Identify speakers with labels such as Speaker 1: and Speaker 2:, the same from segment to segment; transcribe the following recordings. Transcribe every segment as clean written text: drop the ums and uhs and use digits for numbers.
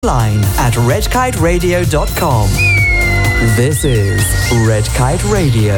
Speaker 1: Line at redkiteradio.com. This is Red Kite Radio.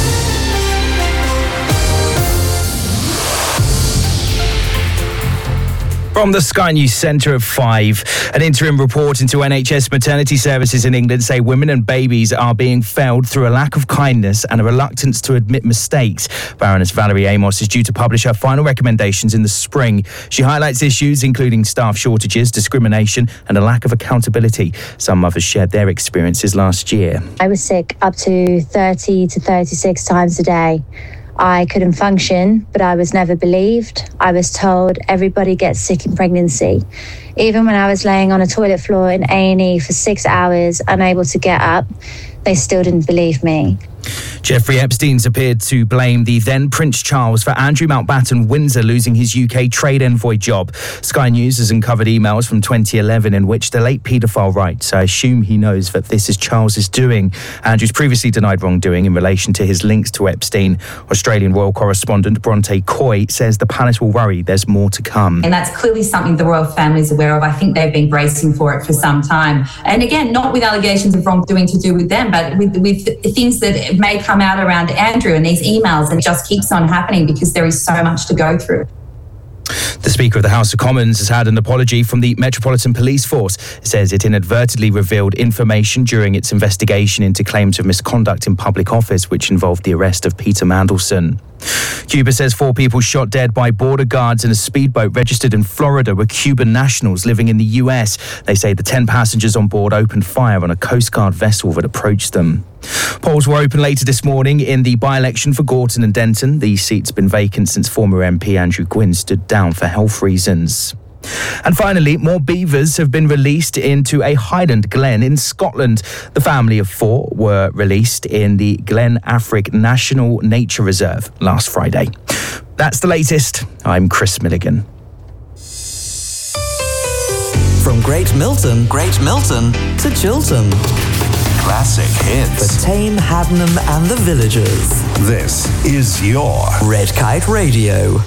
Speaker 2: From the Sky News Centre at 5, an interim report into NHS maternity services in England say women and babies are being failed through a lack of kindness and a reluctance to admit mistakes. Baroness Valerie Amos is due to publish her final recommendations in the spring. She highlights issues including staff shortages, discrimination and a lack of accountability. Some mothers shared their experiences last year.
Speaker 3: I was sick up to 30 to 36 times a day. I couldn't function, but I was never believed. I was told everybody gets sick in pregnancy. Even when I was laying on a toilet floor in A&E for 6 hours, unable to get up, they still didn't believe me.
Speaker 2: Jeffrey Epstein's appeared to blame the then Prince Charles for Andrew Mountbatten Windsor losing his UK trade envoy job. Sky News has uncovered emails from 2011 in which the late paedophile writes, "I assume he knows that this is Charles's doing." Andrew's previously denied wrongdoing in relation to his links to Epstein. Australian royal correspondent Bronte Coy says the palace will worry there's more to come.
Speaker 4: And that's clearly something the royal family is aware of. I think they've been bracing for it for some time. And again, not with allegations of wrongdoing to do with them, but with things that may come out around Andrew and these emails, and it just keeps on happening because there is so much to go through.
Speaker 2: The Speaker of the House of Commons has had an apology from the Metropolitan Police Force. It says it inadvertently revealed information during its investigation into claims of misconduct in public office, which involved the arrest of Peter Mandelson. Cuba says 4 people shot dead by border guards in a speedboat registered in Florida were Cuban nationals living in the US. They say the 10 passengers on board opened fire on a Coast Guard vessel that approached them. Polls were open later this morning in the by-election for Gorton and Denton. The seat's been vacant since former MP Andrew Gwynn stood down for health reasons. And finally, more beavers have been released into a Highland glen in Scotland. The family of 4 were released in the Glen Affric National Nature Reserve last Friday. That's the latest. I'm Chris Milligan.
Speaker 1: From Great Milton to Chiltern.
Speaker 5: Classic hits.
Speaker 1: For Tame, Haddenham and the villagers.
Speaker 5: This is your
Speaker 1: Red Kite Radio.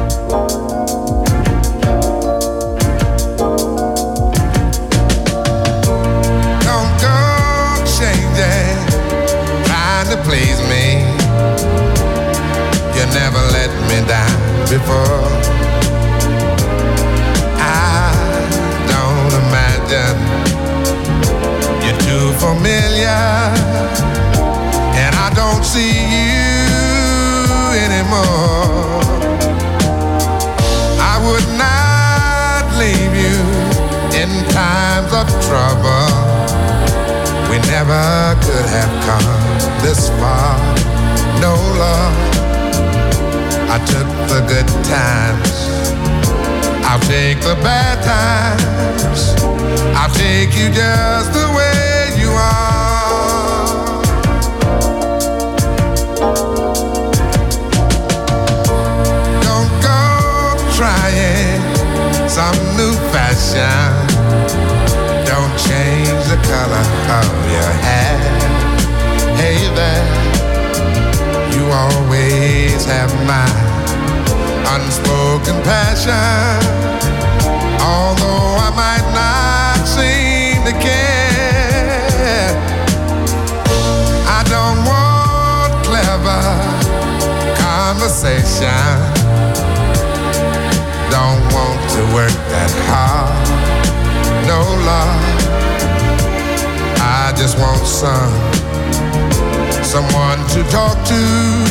Speaker 6: To please me, you never let me down before. I don't imagine you're too familiar, and I don't see you anymore. I would not leave you in times of trouble. We never could have come this far, no love. I took the good times, I'll take the bad times. I'll take you just the way you are. Don't go trying some new fashion. Don't change the color of your hair. Hey there, you always have my unspoken passion. Although I might not seem to care, I don't want clever conversation. Don't want to work that hard, no love. I just want someone to talk to.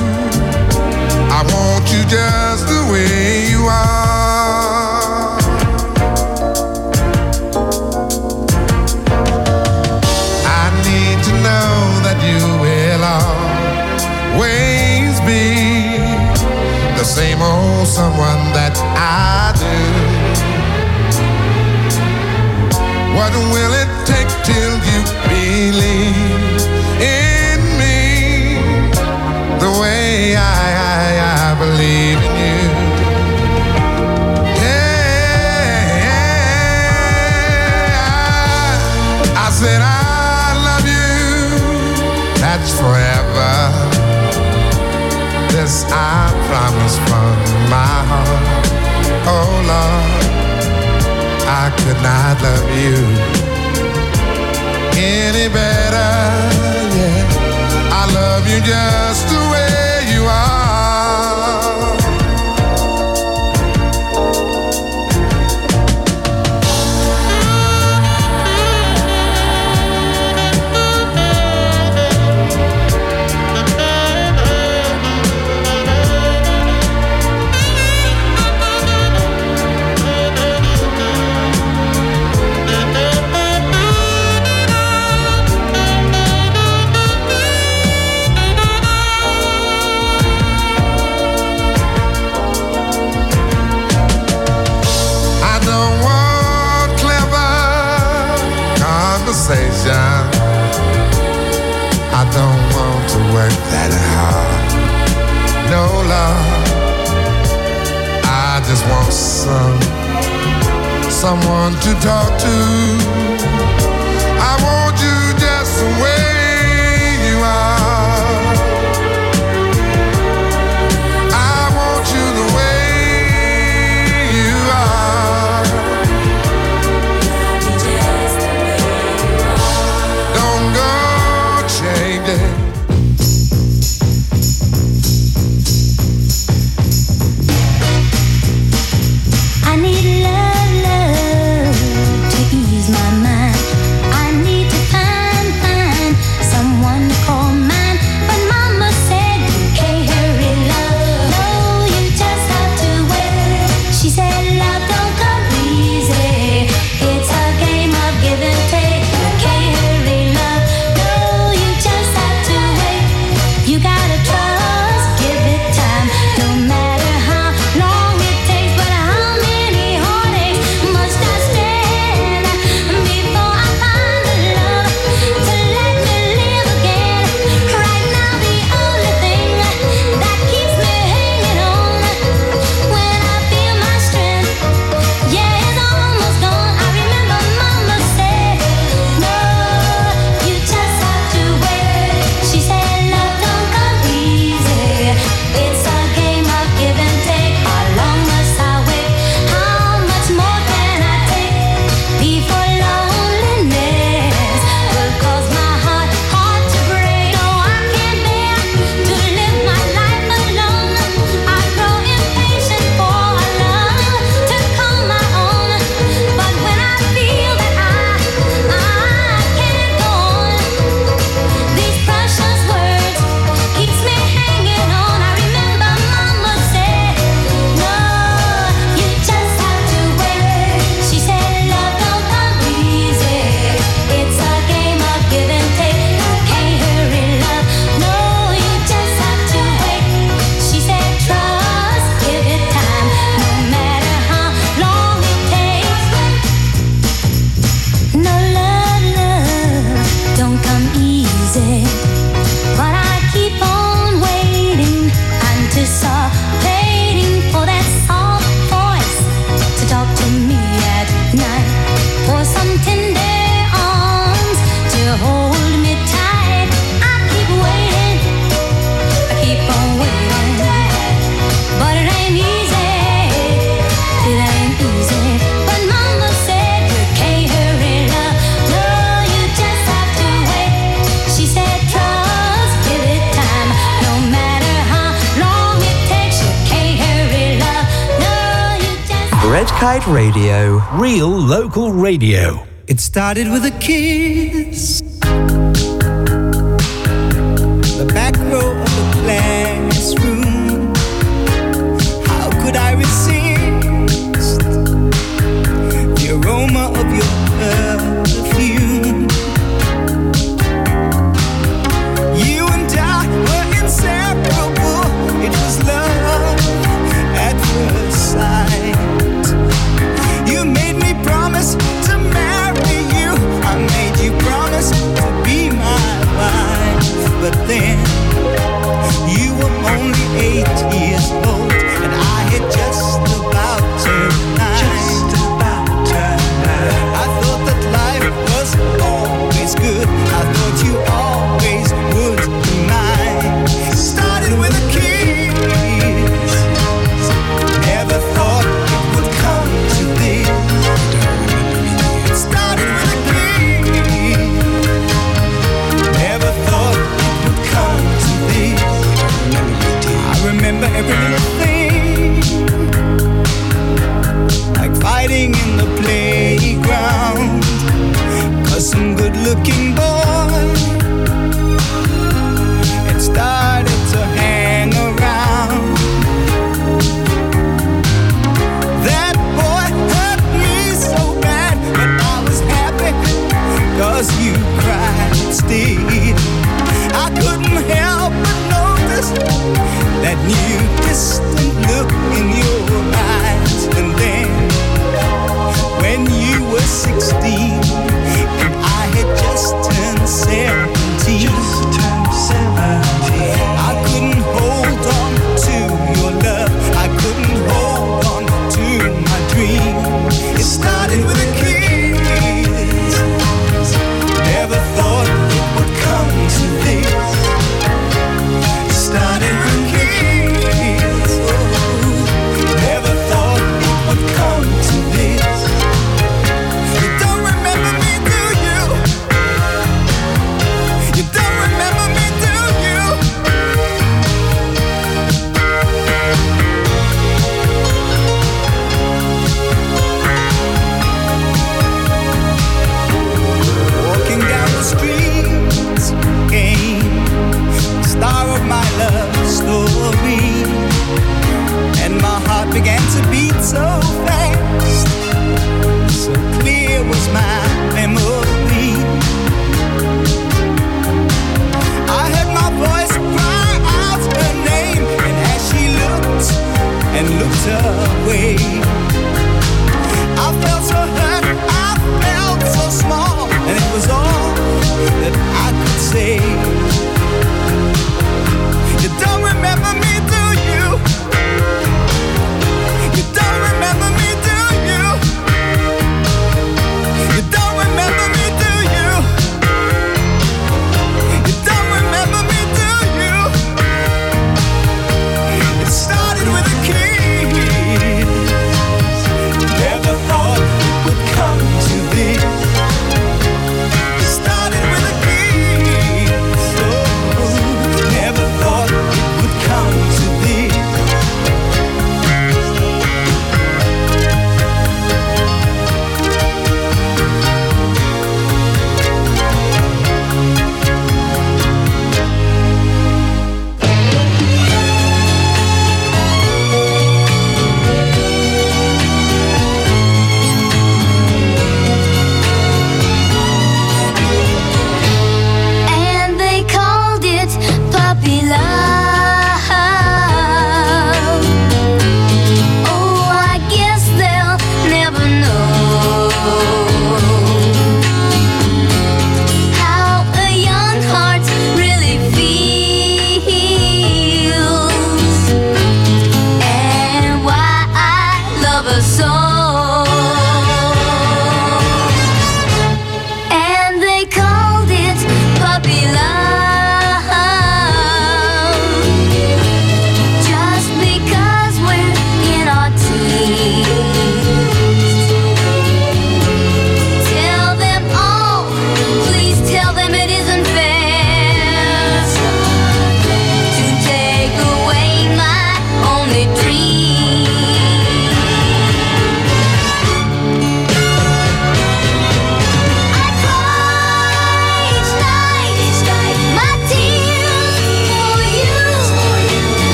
Speaker 6: I want you just the way you are. I need to know that you will always be the same old someone that I do. What will it take till you believe in me the way I believe in you? Yeah, I said I love you, that's forever. This I promise from my heart. Oh Lord, I could not love you any better, yeah. I love you just the way you are. I don't want to work that hard. No love. I just want someone to talk to. I want you just the way you are. I want you the way you are. Don't go changing.
Speaker 7: I need love to ease my mind. I need to find someone to call mine. But mama said you can't hurry love. No, you just have to wait. She said love don't come easy. It's a game of give and take. You can't hurry love. No, you just have to wait. You gotta trust, give it time. No matter how long it takes, but how many heartaches must I stand before I find the love to let me live again? Right now the only thing that keeps me hanging on when I feel my strength, yeah, it's almost gone. I remember mama said, no, you just have to wait. She said love don't come easy. It's a game of give and take. How long must I wait? How much more can I take before loneliness will cause my heart to break? No, I can't bear to live my life alone. I grow impatient for a love to call my own. But when I feel that I can't go on, these precious words keeps me hanging on. I remember mama said, no, you just have to wait. She said love don't come easy. It's a game of give and take. You can't hurry love. No, you just have to wait. She said trust, give it time. No matter how long it takes. No love don't come easy. But I keep on waiting, anticipating for that soft voice to talk to me at night, for some tender arms to hold me tight. I keep waiting, I keep on waiting, but it ain't easy, it ain't easy. But mama said you can't hurry love. No, you just have to wait. She said trust, give it time. No matter how long it takes, you can't hurry love. No, you just
Speaker 1: Red Kite Radio.
Speaker 5: Real local radio.
Speaker 8: It started with a kiss. The back row of the classroom. How could I resist the aroma of your perfume? You and I were inseparable. It was love at first sight. You made me promise to marry you. I made you promise to be my wife. But then you were only 8 years old, and I had just about turned 9. I looking boy and started to hang around. That boy hurt me so bad, but I was happy 'cause you cried still. I couldn't help but notice that new distant look in your eyes. And then when you were 16 and I had just turned 17, I couldn't hold on to your love, I couldn't hold on to my dream. It started with a kiss, never thought it would come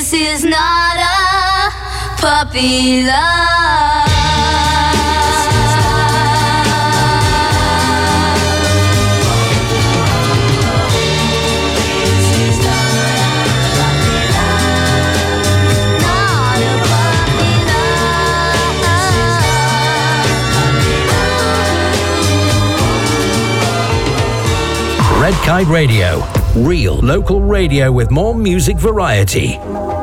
Speaker 7: This is not a puppy love.
Speaker 5: Red Kite Radio. Real local radio with more music variety.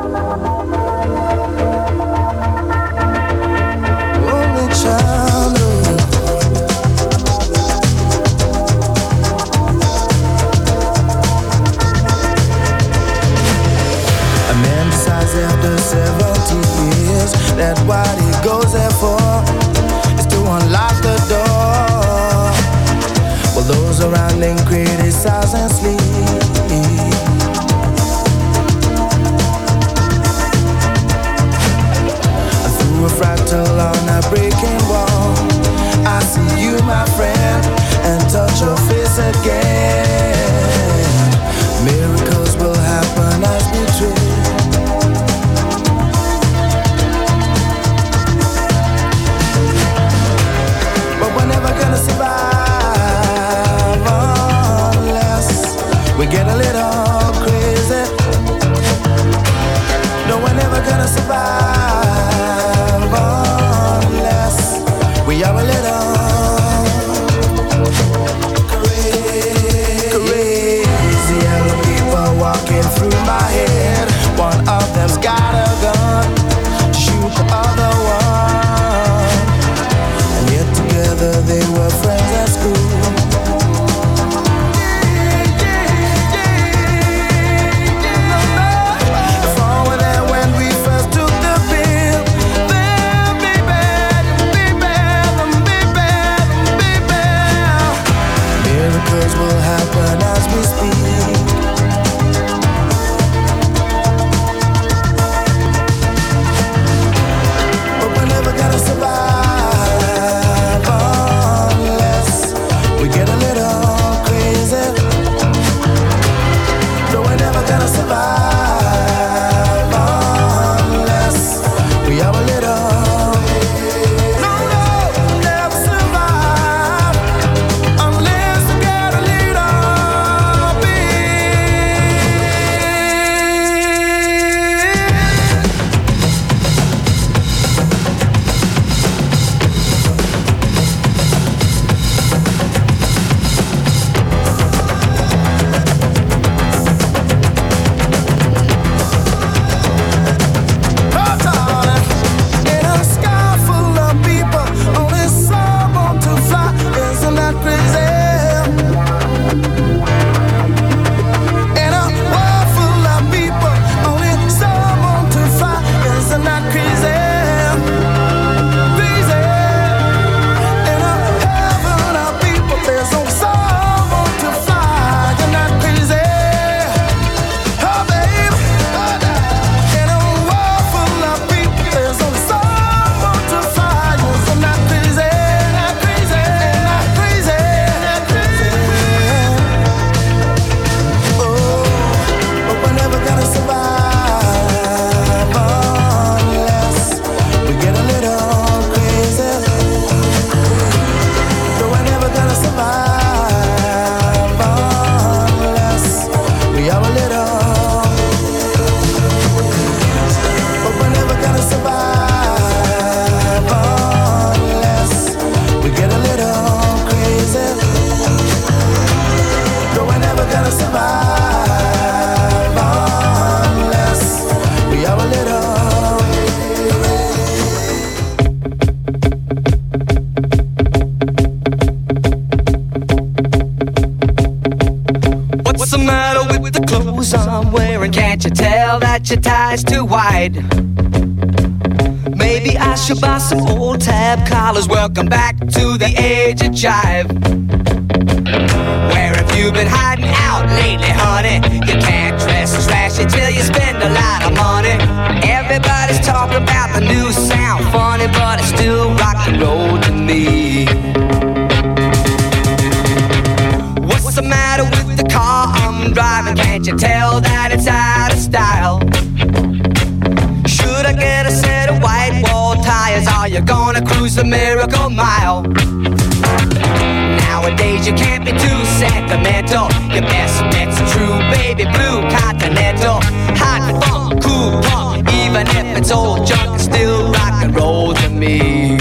Speaker 9: After 70 years, that what he goes there for is to unlock the door. While those around him criticize and sleep. Through a fractal on a breaking wall, I see you, my friend, and touch your face again. Miracles will happen as we dream. Gonna survive unless we get a little crazy. No, we're never gonna survive unless we are a little crazy. Yellow people walking through my head. One of them's got a gun to shoot the other one. They were friends at school. If all were there when we first took the pill, then be bad, be bad, be bad, be bad. Miracles will happen as we speak. But we're never gonna survive. Get a little crazy. No, we're never gonna survive unless we are a little. No, never survive unless we get a little
Speaker 10: Your tie's too wide. Maybe I should buy some old tab collars. Welcome back to the age of jive. Where have you been hiding out lately, honey? You can't dress and slash it till you spend a lot of money. Everybody's talking about the new sound, funny, but it's still rock and roll to me. What's the matter with the car I'm driving? Can't you tell that it's out of style? are you gonna cruise the Miracle Mile? Nowadays you can't be too sentimental. Your best bet's a true baby blue Continental. Hot funk, cool punk, even if it's old junk, it's still rock and roll to me.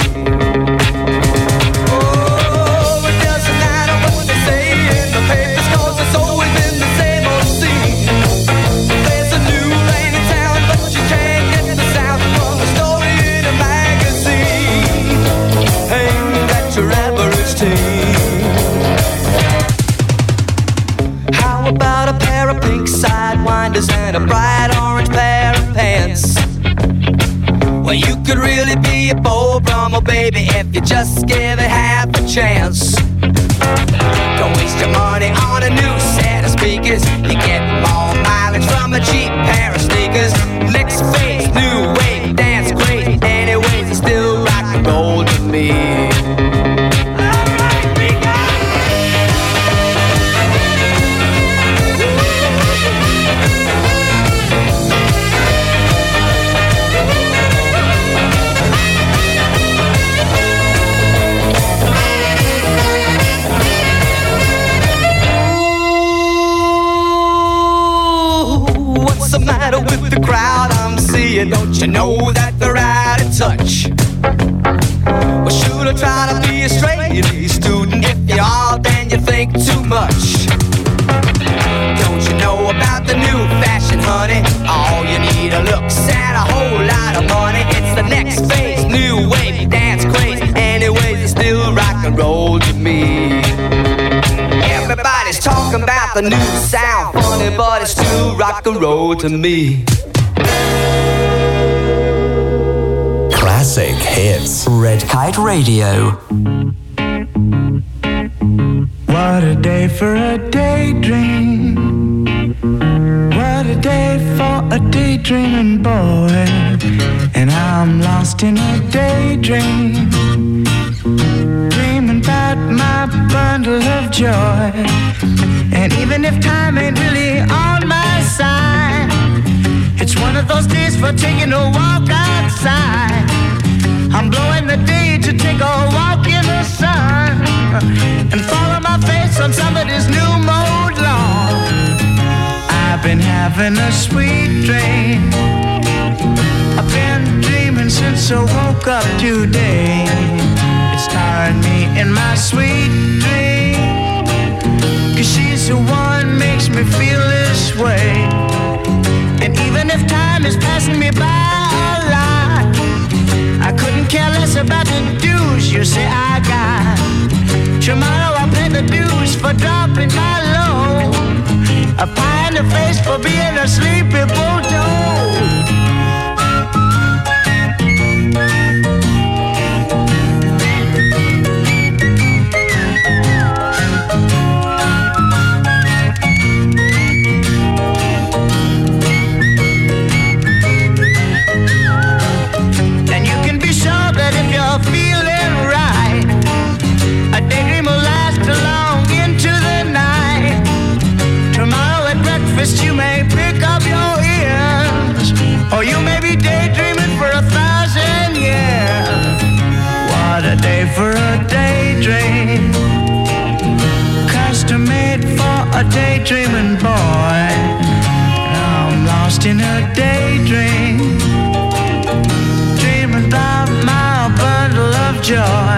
Speaker 10: Oh, it doesn't matter what they say in the papers, 'cause it's always been the same old scene. There's a new lane in town, but you can't get the sound from a story in a magazine aimed at your average teen. How about a pair of pink sidewinders and a bright orange pair of pants? Well, you could really be a Beau Brummel, baby, if you just give it half a chance. Don't waste your money on a new set of speakers. You get more mileage from a cheap pair of sneakers. Licks face, new wave, dance great. Anyways, it's still rock and roll to me. What's the matter with the crowd I'm seeing? Don't you know that they're out of touch? Well, should I try to be a straight-A student? If you are, then you think too much. Don't you know about the new fashion, honey? All you need are looks and a whole lot of money. It's the next phase, new wave, dance craze. Anyways, it's still rock and roll to me. Everybody's talking about the new sound, funny, but it's still rock and roll to me.
Speaker 1: Classic hits. Red Kite Radio.
Speaker 9: What a day for a daydream. What a day for a daydreaming boy. And I'm lost in a daydream, dreaming about my bundle of joy. And even if time ain't really on my side, it's one of those days for taking a walk outside. I'm blowing the day to take a walk in the sun and follow my face on somebody's new mode lawn. I've been having a sweet dream. I've been dreaming since I woke up today. It's tiring me in my sweet dream, 'cause she's the one makes me feel this way. And even if time is passing me by a lot, I couldn't care less about the dues you say I got. Tomorrow I'll pay the dues for dropping my load, a pie in the face for being a sleepy bulldog. Feeling right, a daydream will last long into the night. Tomorrow at breakfast you may pick up your ears, or you may be daydreaming for 1,000 years. What a day for a daydream, custom made for a daydreaming boy. I'm lost in a daydream, dreaming about my bundle of joy.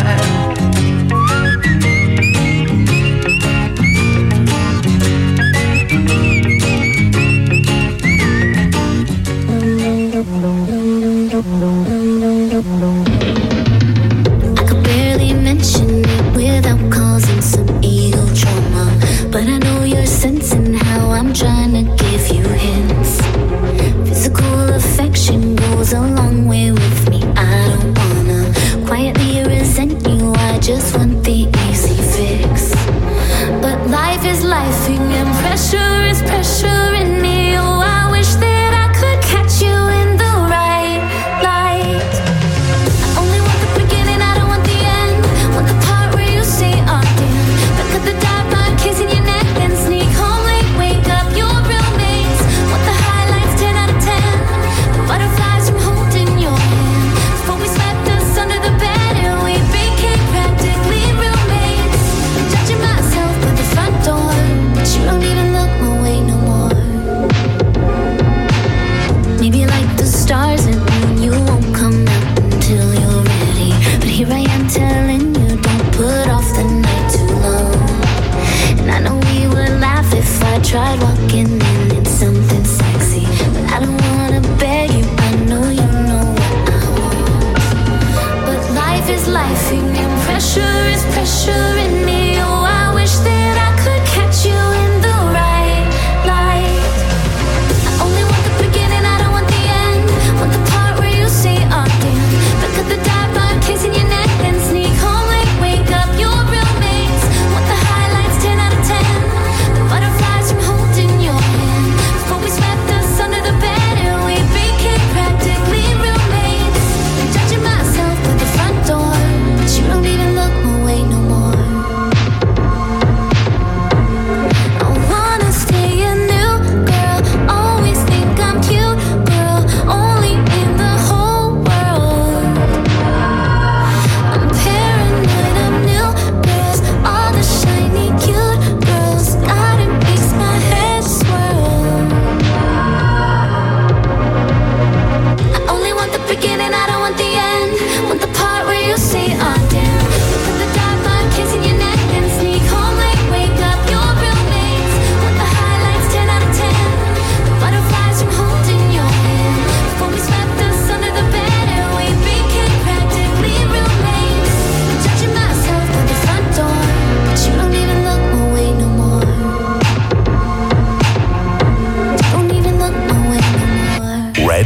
Speaker 7: I could barely mention it without causing some ego trauma, but I know you're sensing how I'm trying to give you hints. Physical affection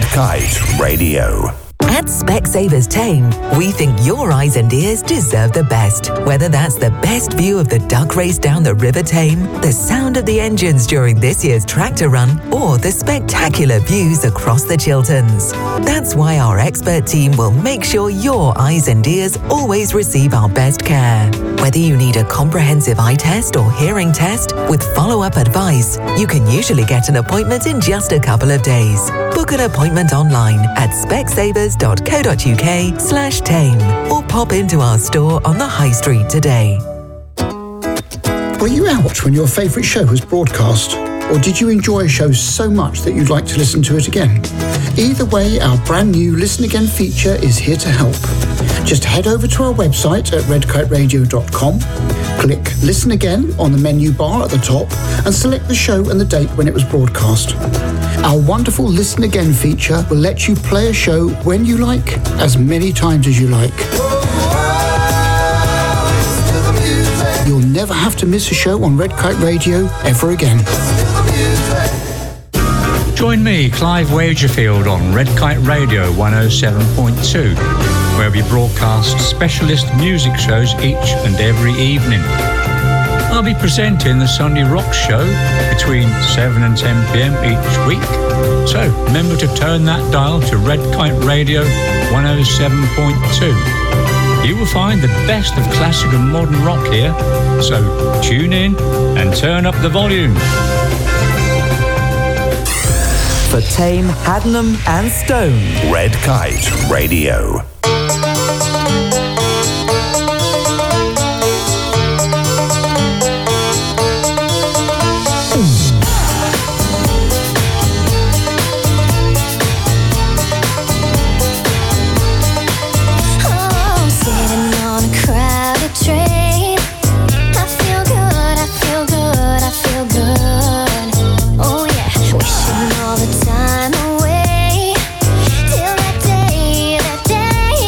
Speaker 5: Kite Radio.
Speaker 11: At Specsavers Tame, we think your eyes and ears deserve the best. Whether that's the best view of the duck race down the River Tame, the sound of the engines during this year's tractor run, or the spectacular views across the Chilterns. That's why our expert team will make sure your eyes and ears always receive our best care. Whether you need a comprehensive eye test or hearing test with follow-up advice, you can usually get an appointment in just a couple of days. Book an appointment online at specsavers.co.uk/tame or pop into our store on the High Street today.
Speaker 12: Were you out when your favourite show was broadcast? Or did you enjoy a show so much that you'd like to listen to it again? Either way, our brand new Listen Again feature is here to help. Just head over to our website at redkiteradio.com, click Listen Again on the menu bar at the top, and select the show and the date when it was broadcast. Our wonderful Listen Again feature will let you play a show when you like, as many times as you like. You'll never have to miss a show on Red Kite Radio ever again.
Speaker 13: Join me, Clive Wagerfield, on Red Kite Radio 107.2, where we broadcast specialist music shows each and every evening. I'll be presenting the Sunday Rock Show between 7 and 10 p.m. each week. So remember to turn that dial to Red Kite Radio 107.2. You will find the best of classic and modern rock here. So tune in and turn up the volume.
Speaker 1: For Tame, Haddenham and Stone.
Speaker 5: Red Kite Radio.
Speaker 7: All the time away till that day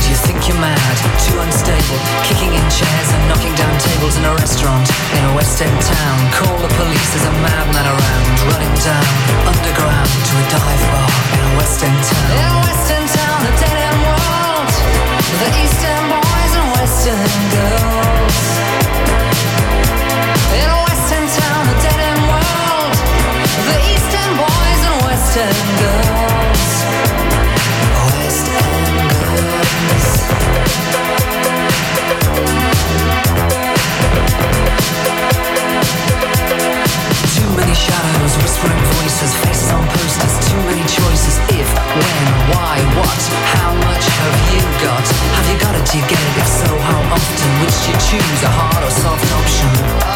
Speaker 14: you think you're mad, too unstable, kicking in chairs and knocking down tables in a restaurant in a West End town. Call the police, there's a madman around, running down underground to a dive bar in a West End town. In a West End town, a dead end world, the East End boys and West End girls. In a West End town, a dead end world, the East End boys and West End girls. West End girls. Too many shadows, whispering voices, faces on posters, too many choices. If, when, why, what, how much have you got? Have you got it, do you get it? If so, how often? Which do you choose, a hard or soft option?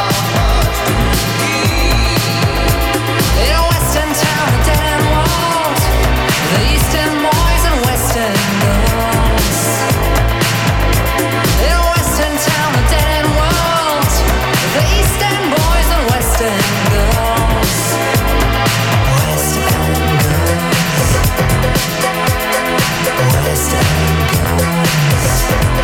Speaker 14: In a West End town, a dead end world, the East End boys and West End girls. In a West End town, a dead end world, the East End boys and West End girls. West End girls. West End girls.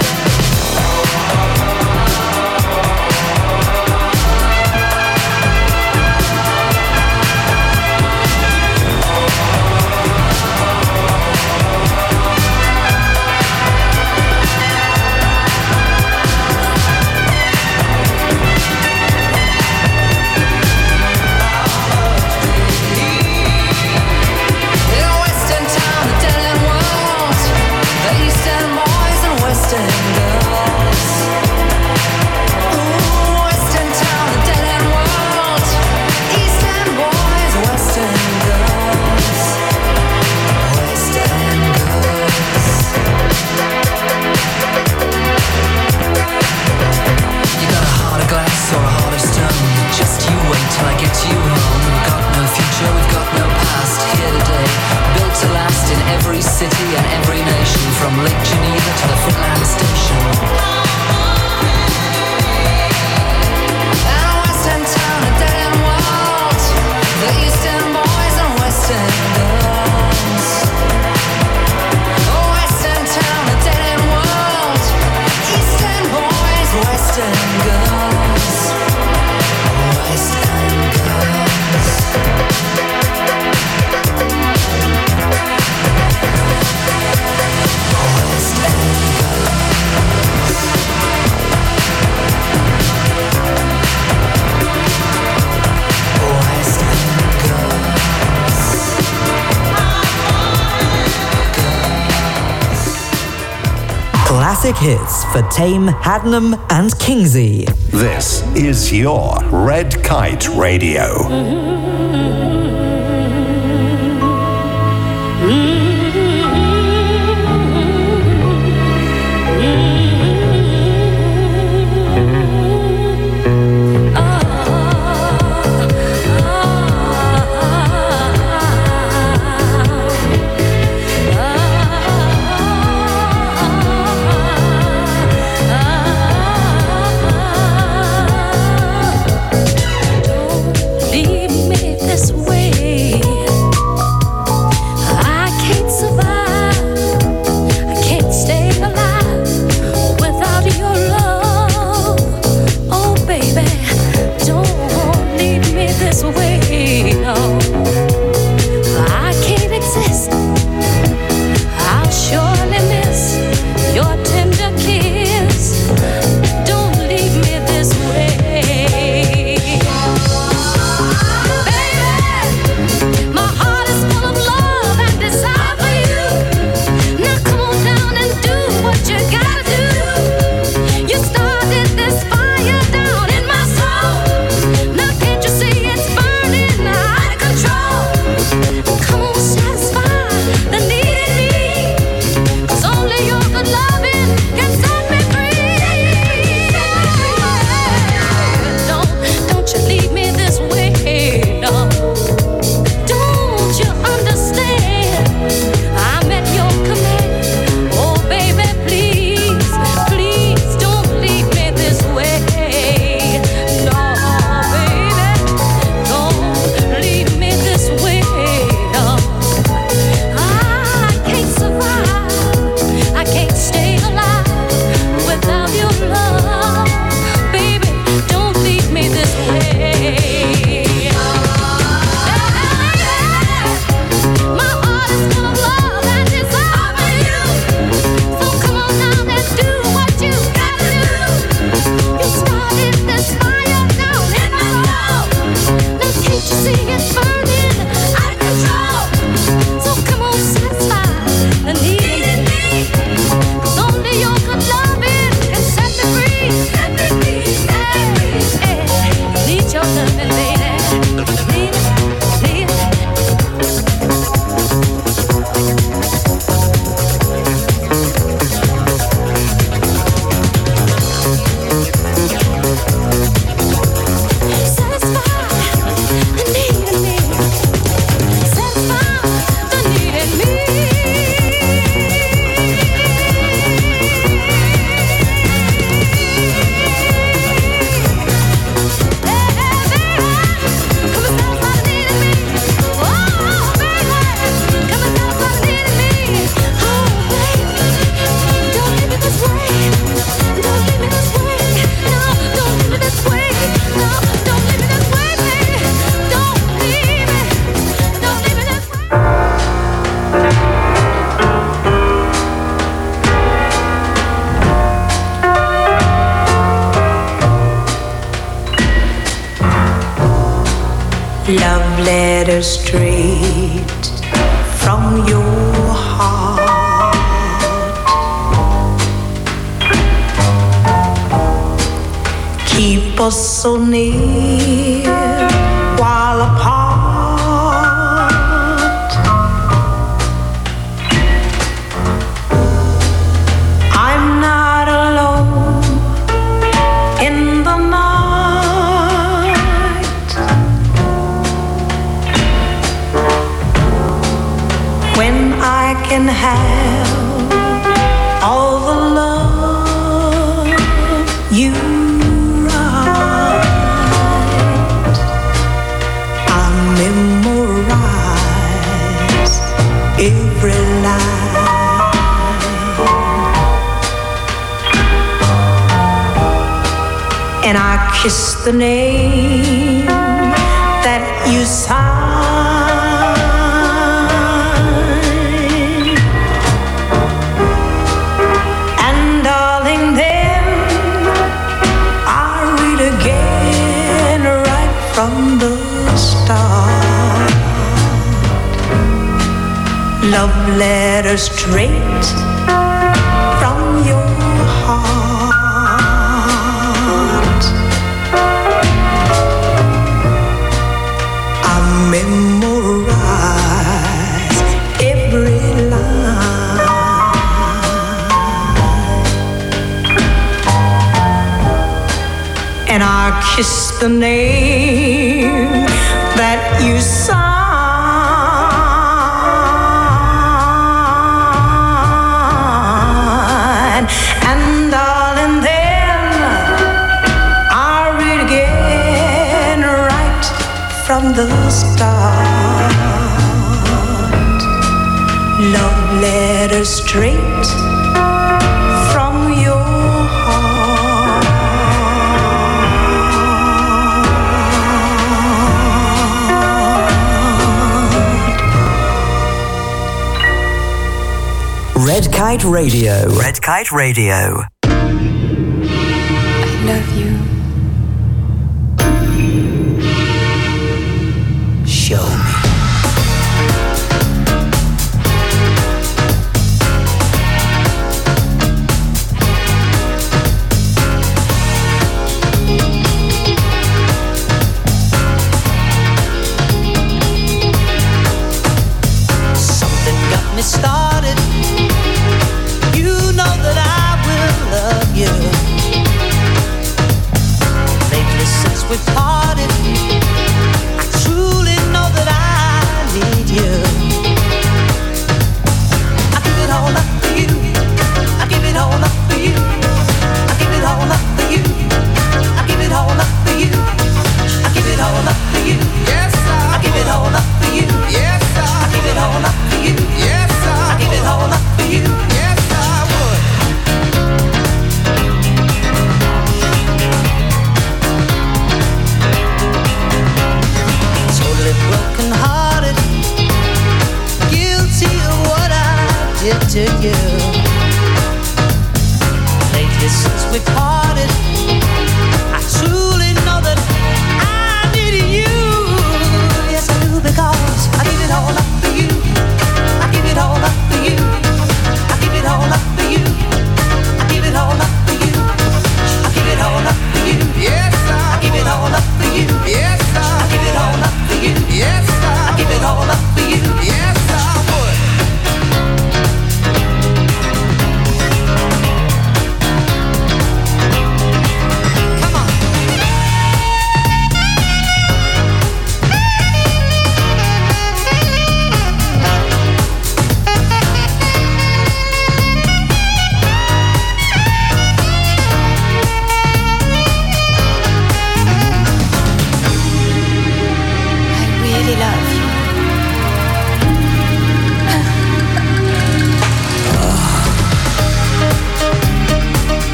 Speaker 1: Classic hits for Tame, Haddenham and Kingsley.
Speaker 15: This is your Red Kite Radio.
Speaker 7: Leave me
Speaker 16: Love letter straight from your heart. Keep us so near while apart. I'm not alone in the night. When I can have all the love you write, I memorize every line, and I kiss the name that you sign. From the start, love letter straight from your heart. I memorize every line, and I kiss the name that you sign. And darling, then I read again right from the start. Love letter straight from your
Speaker 1: Red Kite Radio. Red Kite Radio.
Speaker 17: I love you.
Speaker 1: Show me.
Speaker 18: Something got me started. You know that I will love you.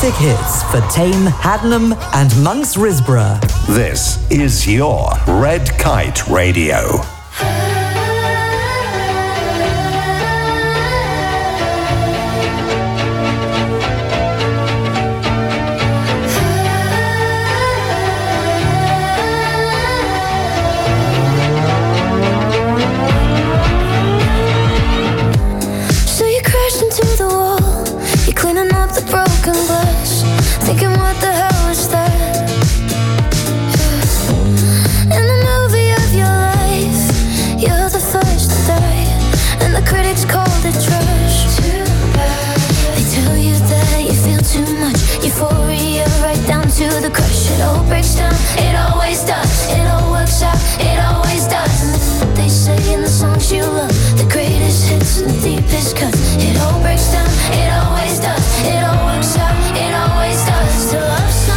Speaker 1: classic hits for Tame, Haddenham and Monks Risborough.
Speaker 15: This is your Red Kite Radio.
Speaker 7: Thinking what the hell was that? In the movie of your life, you're the first to die, and the critics called it trash. Too bad. They tell you that you feel too much euphoria, right down to the crush. It all breaks down, it always does. It all works out, it always does. And they say in the songs you love, the greatest hits and the deepest cuts. It all breaks down, it always does. It all works out, it always does. To love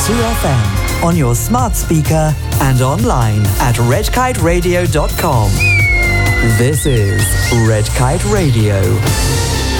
Speaker 1: FM on your smart speaker and online at redkiteradio.com. This is Red Kite Radio.